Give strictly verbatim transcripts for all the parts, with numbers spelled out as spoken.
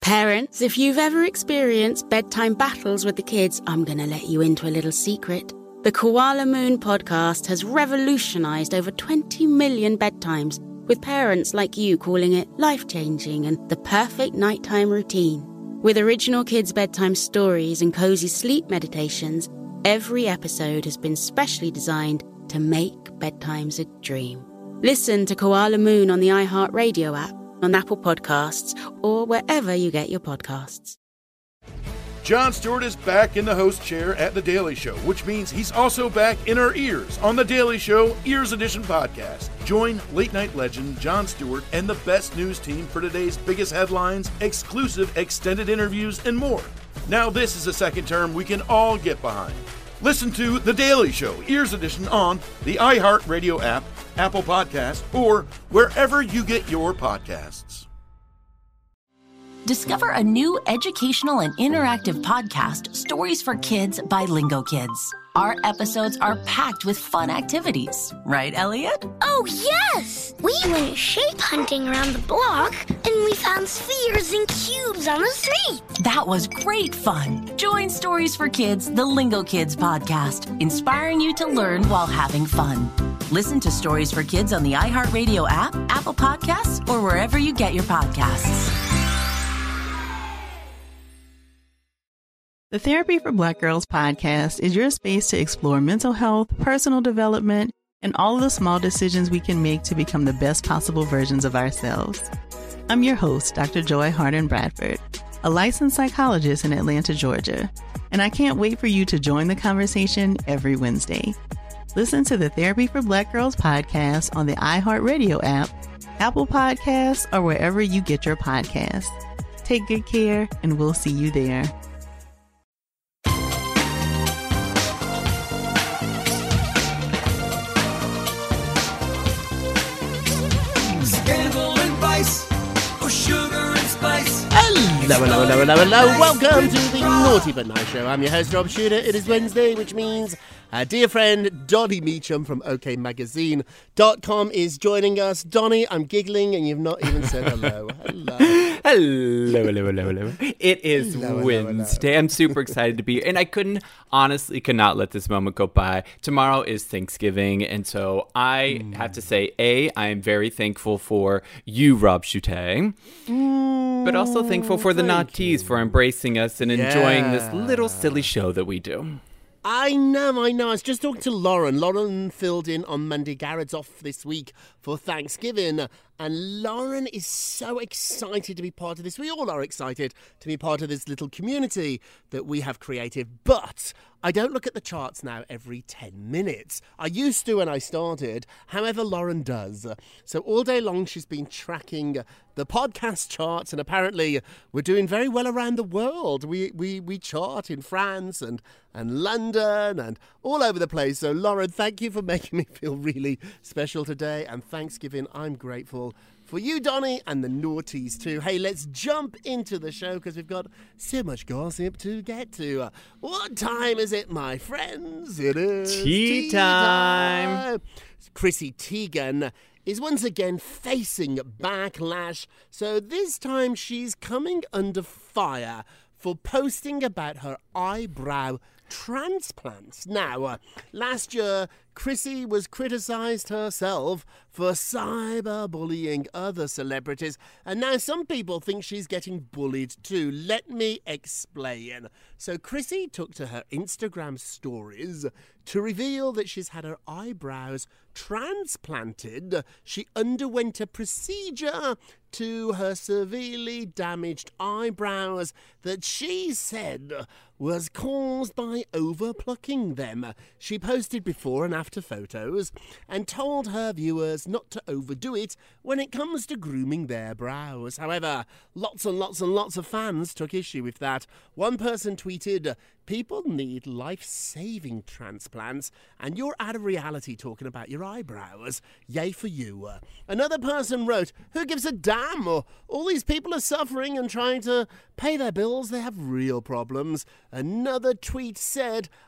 Parents, if you've ever experienced bedtime battles with the kids, I'm going to let you into a little secret. The Koala Moon podcast has revolutionized over twenty million bedtimes, with parents like you calling it life-changing and the perfect nighttime routine. With original kids' bedtime stories and cozy sleep meditations, every episode has been specially designed to make bedtimes a dream. Listen to Koala Moon on the iHeartRadio app, on Apple Podcasts, or wherever you get your podcasts. Jon Stewart is back in the host chair at The Daily Show, which means he's also back in our ears on The Daily Show Ears Edition podcast. Join late-night legend Jon Stewart and the best news team for today's biggest headlines, exclusive extended interviews, and more. Now this is a second term we can all get behind. Listen to The Daily Show Ears Edition on the iHeartRadio app, Apple Podcasts, or wherever you get your podcasts. Discover a new educational and interactive podcast, Stories for Kids by Lingo Kids. Our episodes are packed with fun activities. Right, Elliot? Oh, yes! We went shape hunting around the block, and we found spheres and cubes on the street. That was great fun. Join Stories for Kids, the Lingo Kids podcast, inspiring you to learn while having fun. Listen to Stories for Kids on the iHeartRadio app, Apple Podcasts, or wherever you get your podcasts. The Therapy for Black Girls podcast is your space to explore mental health, personal development, and all of the small decisions we can make to become the best possible versions of ourselves. I'm your host, Doctor Joy Harden Bradford, a licensed psychologist in Atlanta, Georgia, and I can't wait for you to join the conversation every Wednesday. Listen to the Therapy for Black Girls podcast on the iHeartRadio app, Apple Podcasts, or wherever you get your podcasts. Take good care, and we'll see you there. Hello, hello, hello, hello, hello. Welcome to the Naughty But Nice Show. I'm your host, Rob Shooter. It is Wednesday, which means our dear friend Donnie Meacham from O K Magazine dot com is joining us. Donnie, I'm giggling and you've not even said hello. Hello. Hello, hello, hello, hello. It is Hello, hello, Wednesday. hello. I'm super excited to be here. And I couldn't, honestly, could not let this moment go by. Tomorrow is Thanksgiving. And so I mm. have to say, A, I am very thankful for you, Rob Shooter. Mm, but also thankful for the Naughties for embracing us and yeah. enjoying this little silly show that we do. I know, I know. I was just talking to Lauren. Lauren filled in on Monday. Garrett's off this week for Thanksgiving. And Lauren is so excited to be part of this. We all are excited to be part of this little community that we have created. But I don't look at the charts now every ten minutes. I used to when I started. However, Lauren does. So all day long, she's been tracking the podcast charts. And apparently, we're doing very well around the world. We we we chart in France and, and London and all over the place. So, Lauren, thank you for making me feel really special today. And Thanksgiving, I'm grateful for you, Donnie, and the Naughties too. Hey, let's jump into the show because we've got so much gossip to get to. Uh, what time is it, my friends? It is Tea, tea time. time. Chrissy Teigen is once again facing backlash. So this time she's coming under fire for posting about her eyebrow transplants. Now, uh, last year, Chrissy was criticised herself for cyberbullying other celebrities, and now some people think she's getting bullied too. Let me explain. So Chrissy took to her Instagram stories to reveal that she's had her eyebrows transplanted. She underwent a procedure to her severely damaged eyebrows that she said was caused by overplucking them. She posted before and after photos and told her viewers not to overdo it when it comes to grooming their brows. However, lots and lots and lots of fans took issue with that. One person tweeted, "People need life-saving transplants, and you're out of reality talking about your eyebrows. Yay for you." Another person wrote, "Who gives a damn? All these people are suffering and trying to pay their bills. They have real problems." Another tweet said,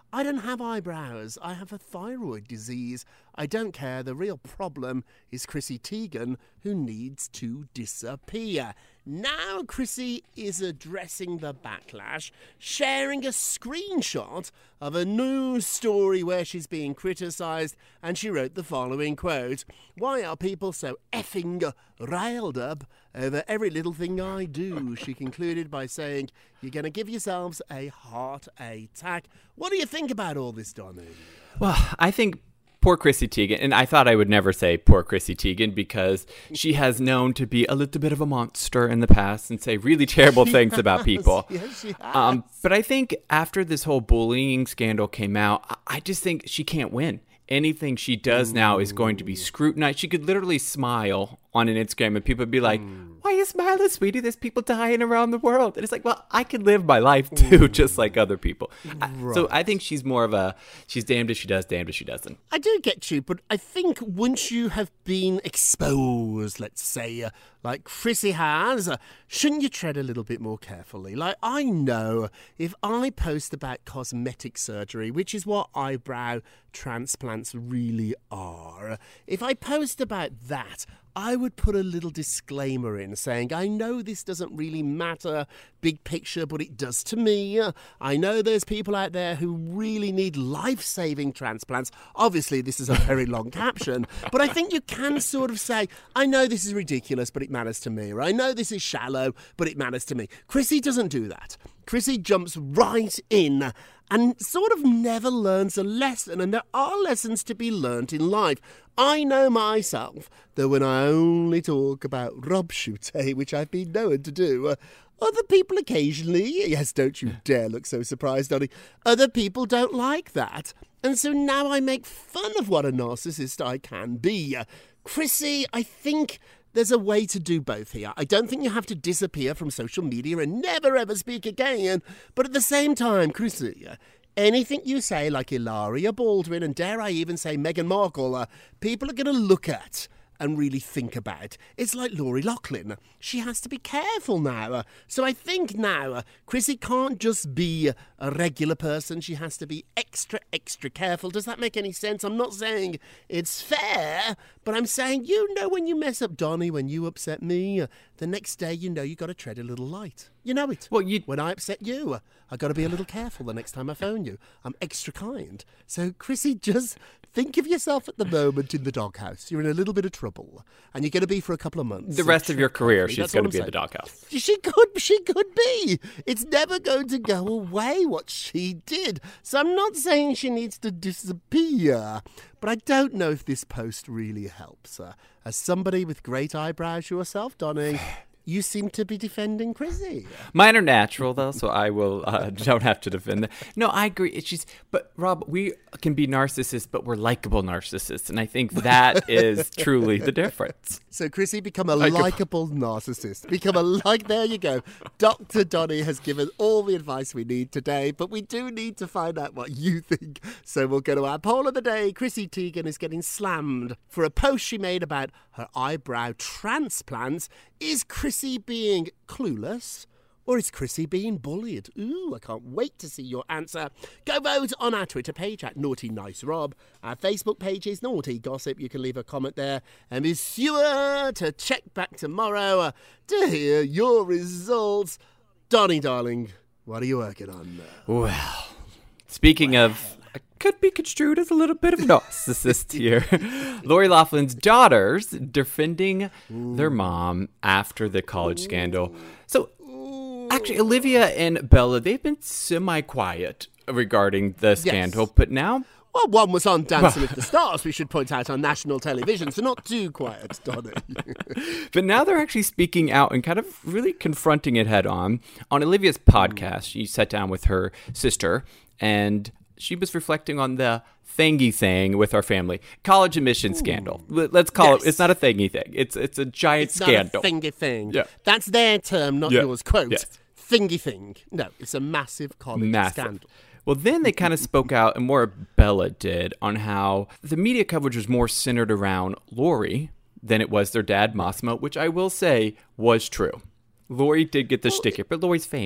I don't have eyebrows. I have a thyroid disease. I don't care. The real problem is Chrissy Teigen, who needs to disappear. Now Chrissy is addressing the backlash, sharing a screenshot of a news story where she's being criticised, and she wrote the following quote: "Why are people so effing riled up over every little thing I do?" She concluded by saying, "You're going to give yourselves a heart attack." What do you think about all this, Donny? Well, I think poor Chrissy Teigen, and I thought I would never say poor Chrissy Teigen because she has known to be a little bit of a monster in the past and say really terrible She things has. about people. Yes, she has. Um, but I think after this whole bullying scandal came out, I- I just think she can't win. Anything she does now is going to be scrutinized. She could literally smile on an Instagram and people would be like, "Why are you smiling, sweetie? There's people dying around the world." And it's like, well, I can live my life too, just like other people. I- so I think she's more of a, she's damned if she does, damned if she doesn't. I do get you, but I think once you have been exposed, let's say, uh, like Chrissy has, uh, shouldn't you tread a little bit more carefully? Like, I know if I post about cosmetic surgery, which is what eyebrow transplants really are, if I post about that, I would put a little disclaimer in saying, I know this doesn't really matter, big picture, but it does to me. I know there's people out there who really need life-saving transplants. Obviously, this is a very long caption, but I think you can sort of say, I know this is ridiculous, but it matters to me. Or I know this is shallow, but it matters to me. Chrissy doesn't do that. Chrissy jumps right in and sort of never learns a lesson, and there are lessons to be learnt in life. I know myself that when I only talk about Rob Schutte, which I've been known to do, uh, other people occasionally, yes, don't you dare look so surprised, Donny, other people don't like that. And so now I make fun of what a narcissist I can be. Uh, Chrissy, I think there's a way to do both here. I don't think you have to disappear from social media and never ever speak again. But at the same time, Chrissy, uh, anything you say, like Hilaria Baldwin, and dare I even say Meghan Markle, uh, people are going to look at and really think about. It's like Lori Loughlin. She has to be careful now. Uh, so I think now uh, Chrissy can't just be a regular person. She has to be extra, extra careful. Does that make any sense? I'm not saying it's fair, but I'm saying, you know, when you mess up Donny, when you upset me, uh, the next day you know you got to tread a little light. You know it. Well, you... When I upset you, uh, I got to be a little careful the next time I phone you. I'm extra kind. So, Chrissy, just think of yourself at the moment in the doghouse. You're in a little bit of trouble, and you're going to be for a couple of months. The So rest of your tread career, carefully. she's That's going all to be I'm in the doghouse. She could, she could be. It's never going to go away what she did. So I'm not saying she needs to disappear, but I don't know if this post really helps her. As somebody with great eyebrows yourself, Donny, you seem to be defending Chrissy. Mine are natural, though, so I will uh, don't have to defend them. No, I agree. It's just, but Rob, we can be narcissists, but we're likable narcissists, and I think that is truly the difference. So, Chrissy, become a likable narcissist. Become a like. There you go. Doctor Donny has given all the advice we need today, but we do need to find out what you think. So we'll go to our poll of the day. Chrissy Teigen is getting slammed for a post she made about her eyebrow transplants. Is Chrissy being clueless, or is Chrissy being bullied? Ooh, I can't wait to see your answer. Go vote on our Twitter page at Naughty Nice Rob. Our Facebook page is Naughty Gossip. You can leave a comment there. And be sure to check back tomorrow uh, to hear your results. Donny, darling, what are you working on? Well, speaking well. of... I could be construed as a little bit of narcissist here. Lori Loughlin's daughters defending Ooh. their mom after the college Ooh. scandal. So, actually, Olivia and Bella, they've been semi-quiet regarding the scandal, yes. but now... Well, one was on Dancing with the Stars, we should point out, on national television, so not too quiet, Donny. But now they're actually speaking out and kind of really confronting it head on. On Olivia's podcast, she sat down with her sister, and she was reflecting on the thingy thing with our family. College admission Ooh. scandal. Let's call yes. it, it's not a thingy thing. It's it's a giant it's scandal. It's not a thingy thing. Yeah. That's their term, not yeah. yours. Quote, yes. thingy thing. No, it's a massive college massive. scandal. Well, then they kind of spoke out, and more Bella did, on how the media coverage was more centered around Lori than it was their dad, Massimo, which I will say was true. Lori did get the well, sticker, but Lori's famous.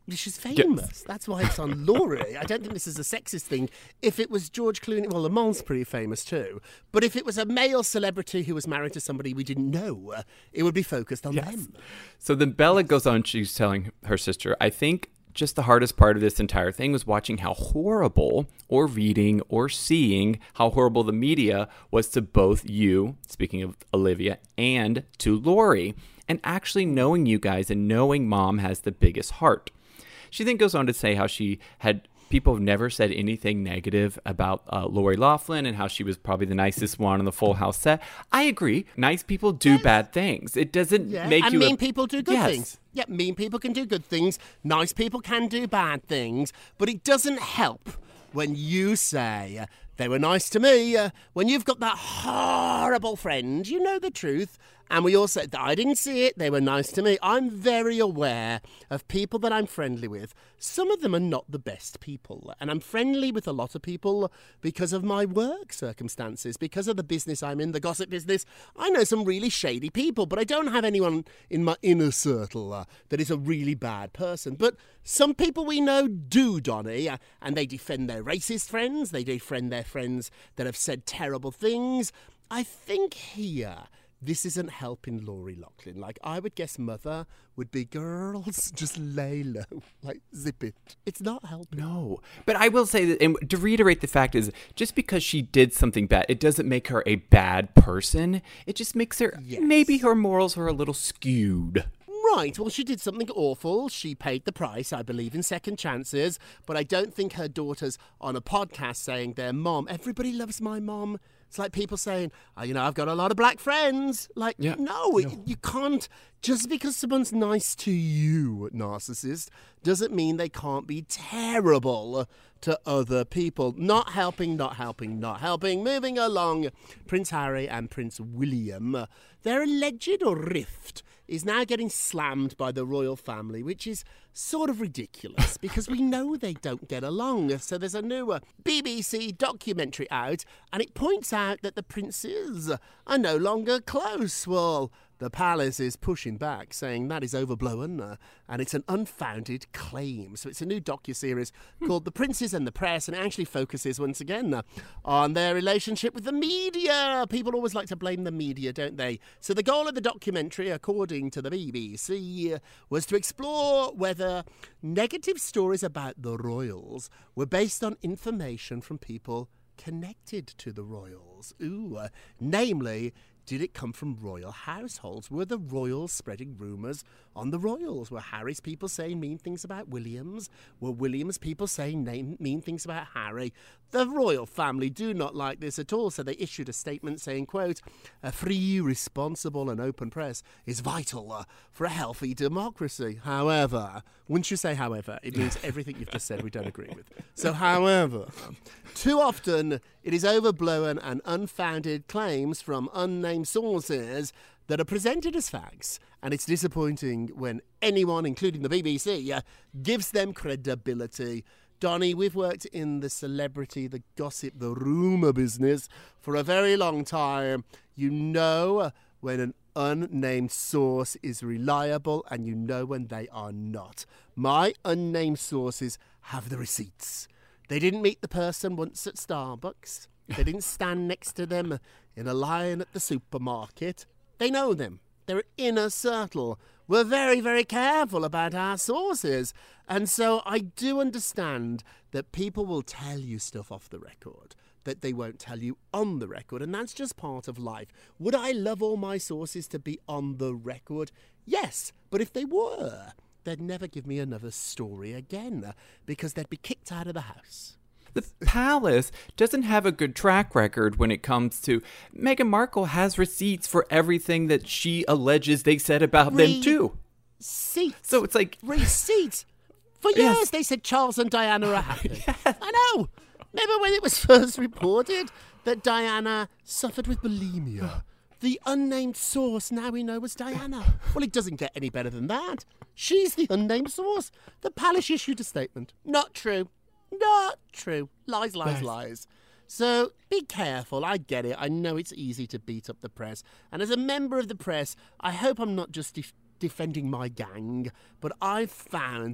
She's famous. That's why it's on Laurie. I don't think this is a sexist thing. If it was George Clooney, well, Lamont's pretty famous too. But if it was a male celebrity who was married to somebody we didn't know, uh, it would be focused on yes. them. So then Bella goes on, she's telling her sister, I think just the hardest part of this entire thing was watching how horrible, or reading or seeing how horrible the media was to both you, speaking of Olivia, and to Laurie, and actually knowing you guys and knowing Mom has the biggest heart. She then goes on to say how she had people have never said anything negative about uh, Lori Loughlin and how she was probably the nicest one on the Full House set. I agree. Nice people do yes. bad things. It doesn't yeah. make and you... And mean a... people do good yes. things. Yeah, mean people can do good things. Nice people can do bad things. But it doesn't help when you say, they were nice to me. Uh, when you've got that horrible friend, you know the truth. And we all said, I didn't see it, they were nice to me. I'm very aware of people that I'm friendly with. Some of them are not the best people. And I'm friendly with a lot of people because of my work circumstances, because of the business I'm in, the gossip business. I know some really shady people, but I don't have anyone in my inner circle uh, that is a really bad person. But some people we know do, Donnie, uh, and they defend their racist friends. They defend their friends that have said terrible things. I think here... this isn't helping Lori Loughlin. Like, I would guess Mother would be, girls, just lay low. Like, zip it. It's not helping. No. But I will say that, and to reiterate the fact is, just because she did something bad, it doesn't make her a bad person. It just makes her, yes. maybe her morals are a little skewed. Right, well, she did something awful. She paid the price. I believe in second chances. But I don't think her daughter's on a podcast saying their mom, everybody loves my mom. It's like people saying, oh, you know, I've got a lot of black friends. Like, yeah, no, no. It, you can't. Just because someone's nice to you, narcissist, doesn't mean they can't be terrible to other people. Not helping, not helping, not helping. Moving along, Prince Harry and Prince William, their alleged rift is now getting slammed by the royal family, which is sort of ridiculous because we know they don't get along. So there's a new uh, B B C documentary out, and it points out that the princes are no longer close. Well, the palace is pushing back, saying that is overblown, uh, and it's an unfounded claim. So it's a new docuseries called The Princes and the Press, and it actually focuses, once again, uh, on their relationship with the media. People always like to blame the media, don't they? So the goal of the documentary, according to the B B C, uh, was to explore whether negative stories about the royals were based on information from people connected to the royals. Ooh, uh, namely... did it come from royal households? Were the royals spreading rumours on the royals? Were Harry's people saying mean things about William's? Were William's people saying name, mean things about Harry? The royal family do not like this at all, so they issued a statement saying, quote, a free, responsible and open press is vital uh, for a healthy democracy. However, once you say however, it means everything you've just said we don't agree with. So however, too often it is overblown and unfounded claims from unnamed sources that are presented as facts, and it's disappointing when anyone, including the B B C, uh, gives them credibility. Donnie, we've worked in the celebrity, the gossip, the rumour business for a very long time. You know when an unnamed source is reliable and you know when they are not. My unnamed sources have the receipts. They didn't meet the person once at Starbucks. They didn't stand next to them in a line at the supermarket. They know them. They're inner circle. We're very, very careful about our sources. And so I do understand that people will tell you stuff off the record that they won't tell you on the record, and that's just part of life. Would I love all my sources to be on the record? Yes, but if they were, they'd never give me another story again because they'd be kicked out of the house. The palace doesn't have a good track record when it comes to... Meghan Markle has receipts for everything that she alleges they said about Re- them, too. Receipts. So it's like... Receipts. For years, yes. They said Charles and Diana are happy. Yes. I know. Remember when it was first reported that Diana suffered with bulimia? The unnamed source now we know was Diana. Well, it doesn't get any better than that. She's the unnamed source. The palace issued a statement. Not true. Not true. Lies, lies, yes. lies. So be careful. I get it. I know it's easy to beat up the press. And as a member of the press, I hope I'm not just def- defending my gang, but I've found that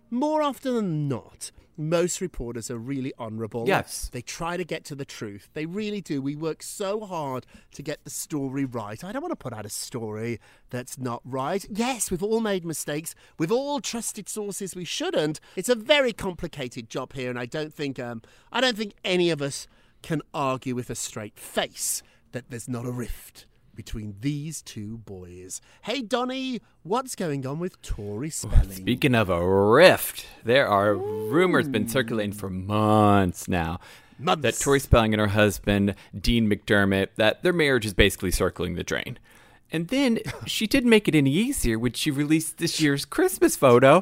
more often than not, most reporters are really honourable. Yes. They try to get to the truth. They really do. We work so hard to get the story right. I don't want to put out a story that's not right. Yes, we've all made mistakes. We've all trusted sources we shouldn't. It's a very complicated job here, and I don't think um, I don't think any of us can argue with a straight face that there's not a rift between these two boys. Hey, Donnie, what's going on with Tori Spelling? Speaking of a rift, there are rumors been circulating for months now Months. that Tori Spelling and her husband, Dean McDermott, that their marriage is basically circling the drain. And then she didn't make it any easier when she released this year's Christmas photo,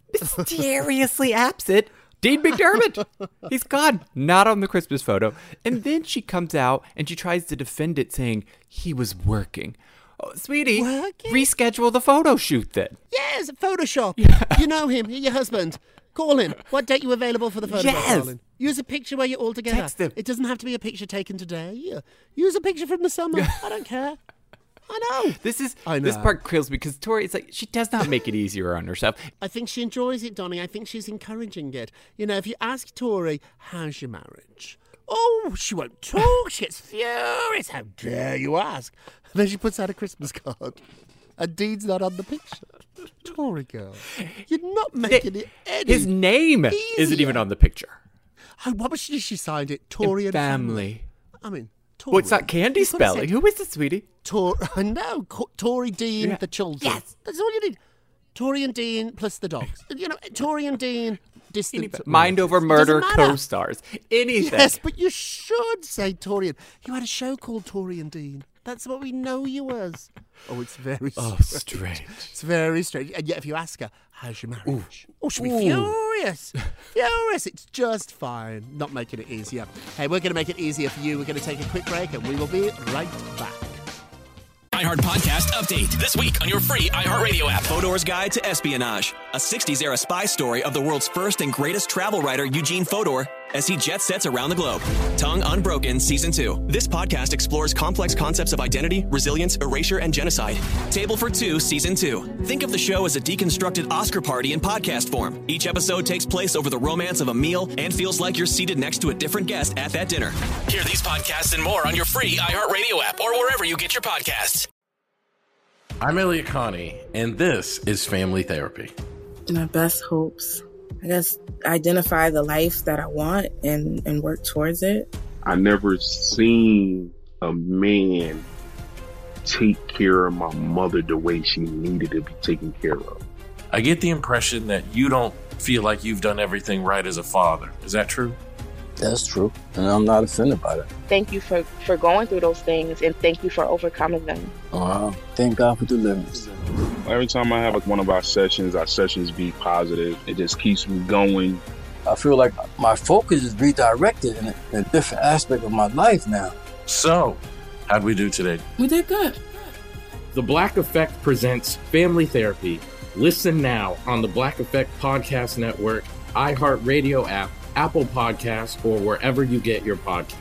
mysteriously absent Dean McDermott. He's gone. Not on the Christmas photo. And then she comes out and she tries to defend it, saying he was working. Oh, sweetie, Working? reschedule the photo shoot then. Yes, Photoshop. Yeah. You know him. You're your husband. Call him. What date you available for the photo? Yes. Darling? Use a picture where you're all together. Text him. It doesn't have to be a picture taken today. Use a picture from the summer. I don't care. I know. This is I know. this part kills me because Tori, it's like she does not make it easier on herself. I think she enjoys it, Donnie. I think she's encouraging it. You know, if you ask Tori, how's your marriage? Oh, she won't talk. She gets furious. How dare you ask? And then she puts out a Christmas card. And Dean's not on the picture. Tori girl, you're not making it any His name easier. isn't even on the picture. Oh, what was she? She signed it. Tori and family. I mean, Tori. Well, it's not Candy You could've Spelling. said Who is it, sweetie? Tor- I know. Co- Tori, Dean, Yeah. the children. Yes. That's all you need. Tori and Dean plus the dogs. You know, Tori and Dean, distant. Mind over murder Doesn't matter. co-stars. Anything. Yes, but you should say Tori and... You had a show called Tori and Dean. That's what we know you as. Oh, it's very Oh, strange. strange. It's very strange. And yet if you ask her, how's your marriage? Oh, she'll be furious. Furious. It's just fine. Not making it easier. Hey, we're going to make it easier for you. We're going to take a quick break and we will be right back. iHeart Podcast Update. This week on your free iHeartRadio app. Fodor's Guide to Espionage. A sixties-era spy story of the world's first and greatest travel writer, Eugene Fodor, as he jet sets around the globe. Tongue Unbroken Season two. This podcast explores complex concepts of identity, resilience, erasure, and genocide. Table for Two Season two. Think of the show as a deconstructed Oscar party in podcast form. Each episode takes place over the romance of a meal and feels like you're seated next to a different guest at that dinner. Hear these podcasts and more on your free iHeartRadio app or wherever you get your podcasts. I'm Elliot Connie, and this is Family Therapy. My best hopes, I guess, identify the life that I want and, and work towards it. I never seen a man take care of my mother the way she needed to be taken care of. I get the impression that you don't feel like you've done everything right as a father. Is that true? That's true, and I'm not offended by that. Thank you for, for going through those things, and thank you for overcoming them. Wow. Thank God for deliverance. Every time I have like one of our sessions, our sessions be positive. It just keeps me going. I feel like my focus is redirected in a, in a different aspect of my life now. So, how'd we do today? We did good. The Black Effect presents Family Therapy. Listen now on the Black Effect Podcast Network, iHeartRadio app, Apple Podcasts, or wherever you get your podcasts.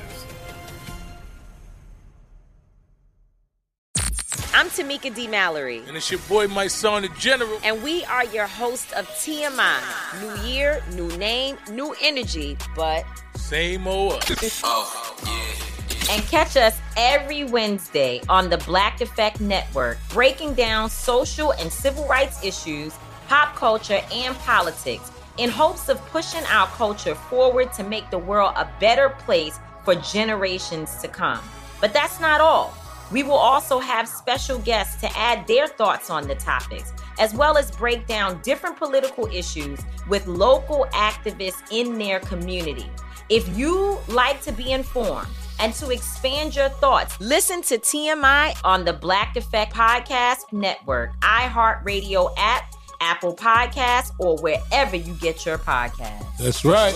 I'm Tamika D. Mallory. And it's your boy, my son, the General. And we are your hosts of T M I. New year, new name, new energy, but... same old us. Oh, yeah. And catch us every Wednesday on the Black Effect Network, breaking down social and civil rights issues, pop culture, and politics, in hopes of pushing our culture forward to make the world a better place for generations to come. But that's not all. We will also have special guests to add their thoughts on the topics, as well as break down different political issues with local activists in their community. If you like to be informed and to expand your thoughts, listen to T M I on the Black Effect Podcast Network, iHeartRadio app, Apple Podcasts, or wherever you get your podcasts. That's right.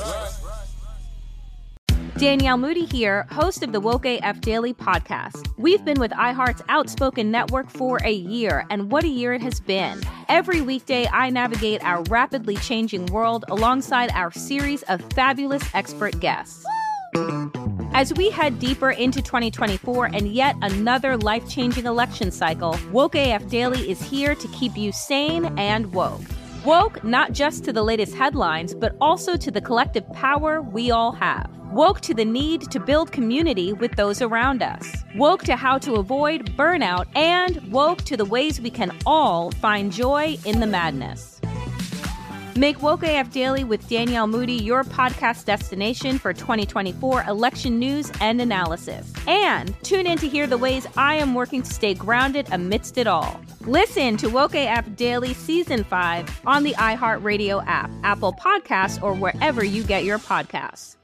Danielle Moody here, host of the Woke A F Daily podcast. We've been with iHeart's Outspoken Network for a year, and what a year it has been. Every weekday, I navigate our rapidly changing world alongside our series of fabulous expert guests. As we head deeper into twenty twenty-four and yet another life-changing election cycle, Woke A F Daily is here to keep you sane and woke. Woke not just to the latest headlines, but also to the collective power we all have. Woke to the need to build community with those around us. Woke to how to avoid burnout, and woke to the ways we can all find joy in the madness. Make Woke A F Daily with Danielle Moody your podcast destination for twenty twenty-four election news and analysis. And tune in to hear the ways I am working to stay grounded amidst it all. Listen to Woke A F Daily Season five on the iHeartRadio app, Apple Podcasts, or wherever you get your podcasts.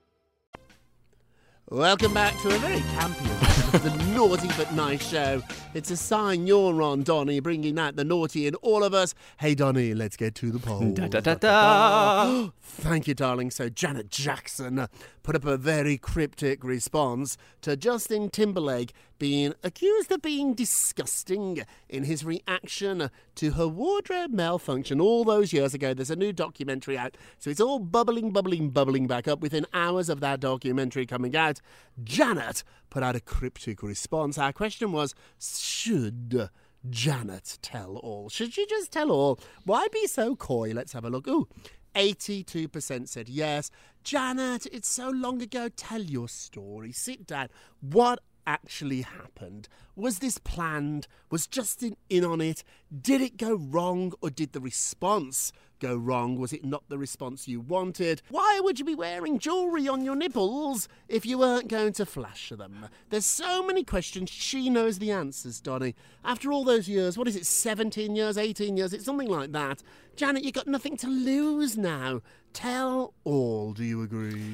Welcome back to a very campy edition of the Naughty But Nice Show. It's a sign you're on, Donnie, bringing out the naughty in all of us. Hey, Donnie, let's get to the poll. Da, da, da, da. Thank you, darling. So Janet Jackson put up a very cryptic response to Justin Timberlake being accused of being disgusting in his reaction to her wardrobe malfunction all those years ago. There's a new documentary out, so it's all bubbling, bubbling, bubbling back up within hours of that documentary coming out. Janet put out a cryptic response. Our question was, should Janet tell all? Should she just tell all? Why be so coy? Let's have a look. Ooh, eighty-two percent said yes. Janet, it's so long ago. Tell your story. Sit down. What actually happened? Was this planned? Was Justin in on it? Did it go wrong, or did the response go wrong? Was it not the response you wanted? Why would you be wearing jewellery on your nipples if you weren't going to flash them? There's so many questions. She knows the answers, Donnie. After all those years, what is it, seventeen years, eighteen years? It's something like that. Janet, you've got nothing to lose now. Tell all, do you agree?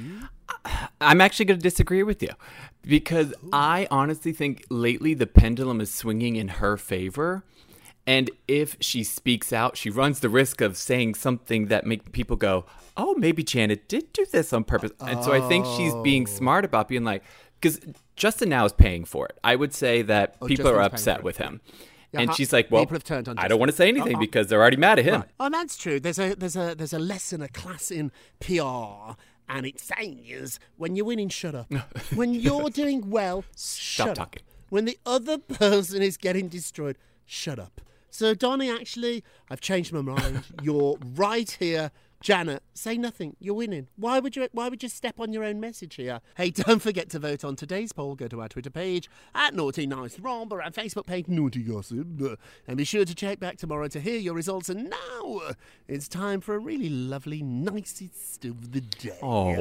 I'm actually going to disagree with you because I honestly think lately the pendulum is swinging in her favor. And if she speaks out, she runs the risk of saying something that make people go, oh, maybe Janet did do this on purpose. Oh. And so I think she's being smart about being like, because Justin now is paying for it. I would say that oh, people Justin's are upset with him. Yeah, and she's like, well, I don't want to say anything uh-uh. because they're already mad at him. Right. Oh, that's true. There's a there's a there's a lesson, a class in P R, and it says when you're winning, shut up. When you're doing well, stop shut talking. Up. When the other person is getting destroyed, shut up. So Donnie, actually, I've changed my mind. You're right here. Janet, say nothing. You're winning. Why would you Why would you step on your own message here? Hey, don't forget to vote on today's poll. Go to our Twitter page at Naughty Nice Rob or our Facebook page Naughty Gossip. And be sure to check back tomorrow to hear your results. And now it's time for a really lovely nicest of the day.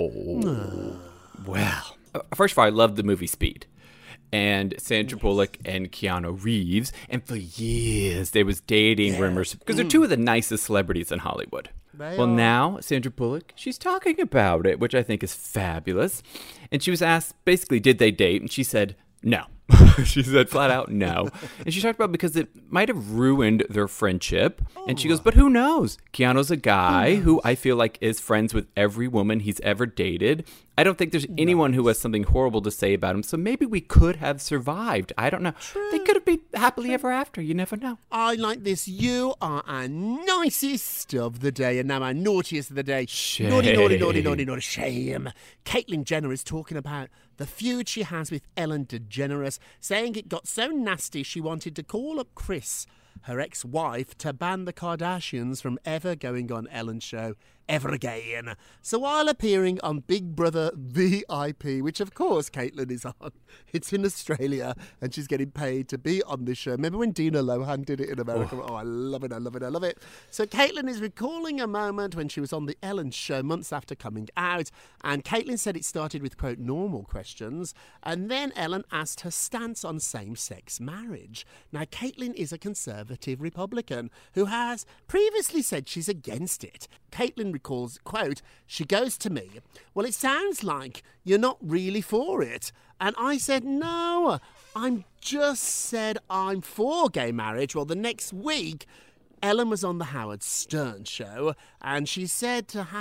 Oh. Well, first of all, I love the movie Speed. And Sandra Bullock and Keanu Reeves. And for years, there was dating yeah. rumors because they're two of the nicest celebrities in Hollywood. They well, are. Now, Sandra Bullock, she's talking about it, which I think is fabulous. And she was asked, basically, did they date? And she said, no. She said flat out no. And she talked about because it might have ruined their friendship. Oh. And she goes, but who knows? Keanu's a guy who, who I feel like is friends with every woman he's ever dated. I don't think there's anyone who has something horrible to say about him. So maybe we could have survived. I don't know. True. They could have been happily True. ever after. You never know. I like this. You are our nicest of the day. And now our naughtiest of the day. Shame. Naughty, naughty, naughty, naughty, naughty. Shame. Caitlyn Jenner is talking about the feud she has with Ellen DeGeneres, saying it got so nasty she wanted to call up Kris, her ex-wife, to ban the Kardashians from ever going on Ellen's show ever again. So while appearing on Big Brother V I P, which of course Caitlyn is on, it's in Australia and she's getting paid to be on this show. Remember when Dina Lohan did it in America? Oh, oh I love it, I love it, I love it. So Caitlyn is recalling a moment when she was on the Ellen show months after coming out, and Caitlyn said it started with, quote, normal questions, and then Ellen asked her stance on same-sex marriage. Now, Caitlyn is a conservative Republican who has previously said she's against it. Caitlyn recalls, quote, she goes to me, well, it sounds like you're not really for it. And I said, no, I'm just said I'm for gay marriage. Well, the next week, Ellen was on the Howard Stern show, and she said to Howard,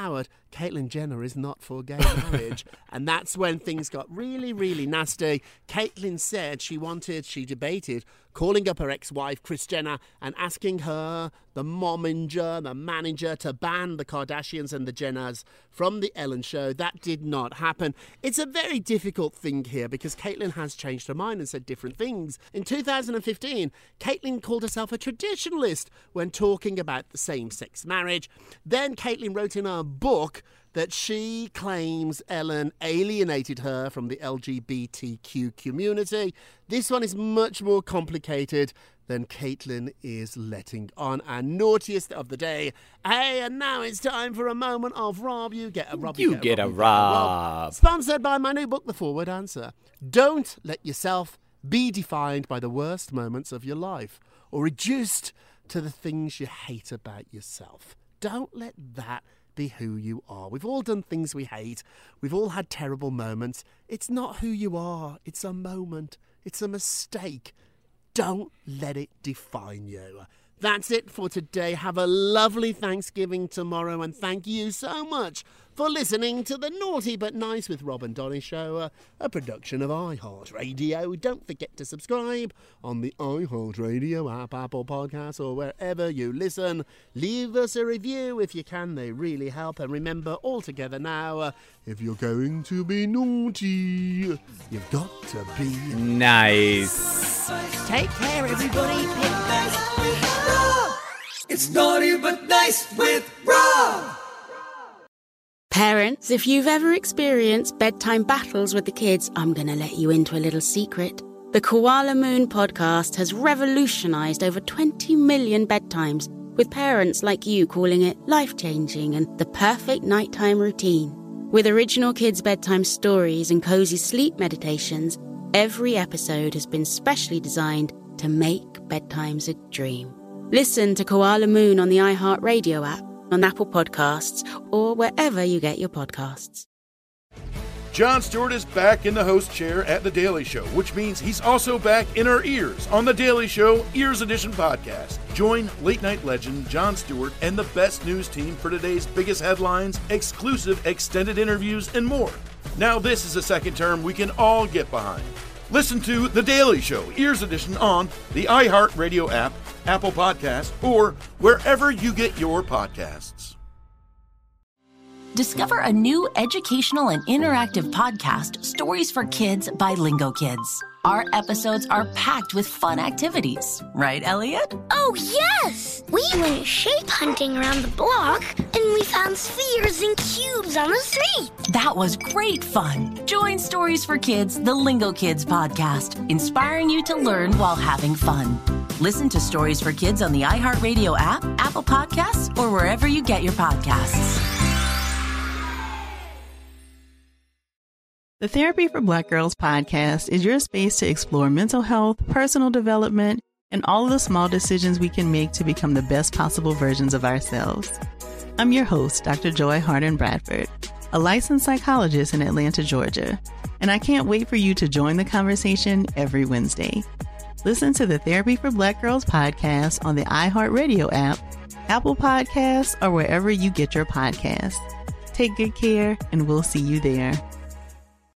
Caitlyn Jenner is not for gay marriage. And that's when things got really, really nasty. Caitlyn said she wanted, she debated calling up her ex-wife, Kris Jenner, and asking her, the momager, the manager, to ban the Kardashians and the Jenners from the Ellen Show. That did not happen. It's a very difficult thing here because Caitlyn has changed her mind and said different things. In two thousand fifteen, Caitlyn called herself a traditionalist when talking about the same-sex marriage. Then Caitlyn wrote in her book that she claims Ellen alienated her from the L G B T Q community. This one is much more complicated than Caitlyn is letting on. Our naughtiest of the day. Hey, and now it's time for a moment of Rob. You get a Rob. You, you get, get a, a Rob. Rob. Rob. Sponsored by my new book, The Forward Answer. Don't let yourself be defined by the worst moments of your life or reduced to the things you hate about yourself. Don't let that be who you are. We've all done things we hate. We've all had terrible moments. It's not who you are. It's a moment. It's a mistake. Don't let it define you. That's it for today. Have a lovely Thanksgiving tomorrow, and thank you so much for listening to the Naughty But Nice with Rob and Donny Show, a, a production of iHeartRadio. Don't forget to subscribe on the iHeartRadio app, Apple Podcasts, or wherever you listen. Leave us a review if you can. They really help. And remember, all together now, uh, if you're going to be naughty, you've got to be nice. Take care, everybody. It's Naughty But Nice with Rob. Parents, if you've ever experienced bedtime battles with the kids, I'm going to let you into a little secret. The Koala Moon podcast has revolutionized over twenty million bedtimes, with parents like you calling it life-changing and the perfect nighttime routine. With original kids' bedtime stories and cozy sleep meditations, every episode has been specially designed to make bedtimes a dream. Listen to Koala Moon on the iHeartRadio app, on Apple Podcasts, or wherever you get your podcasts. Jon Stewart is back in the host chair at The Daily Show, which means he's also back in our ears on The Daily Show Ears Edition podcast. Join late-night legend Jon Stewart and the best news team for today's biggest headlines, exclusive extended interviews, and more. Now this is a second term we can all get behind. Listen to The Daily Show Ears Edition on the iHeartRadio app, Apple Podcasts, or wherever you get your podcasts. Discover a new educational and interactive podcast, Stories for Kids by Lingo Kids. Our episodes are packed with fun activities. Right, Elliot? Oh, yes! We went shape hunting around the block, and we found spheres and cubes on the street. That was great fun. Join Stories for Kids, the Lingo Kids podcast, inspiring you to learn while having fun. Listen to Stories for Kids on the iHeartRadio app, Apple Podcasts, or wherever you get your podcasts. The Therapy for Black Girls podcast is your space to explore mental health, personal development, and all of the small decisions we can make to become the best possible versions of ourselves. I'm your host, Doctor Joy Harden Bradford, a licensed psychologist in Atlanta, Georgia, and I can't wait for you to join the conversation every Wednesday. Listen to the Therapy for Black Girls podcast on the iHeartRadio app, Apple Podcasts, or wherever you get your podcasts. Take good care, and we'll see you there.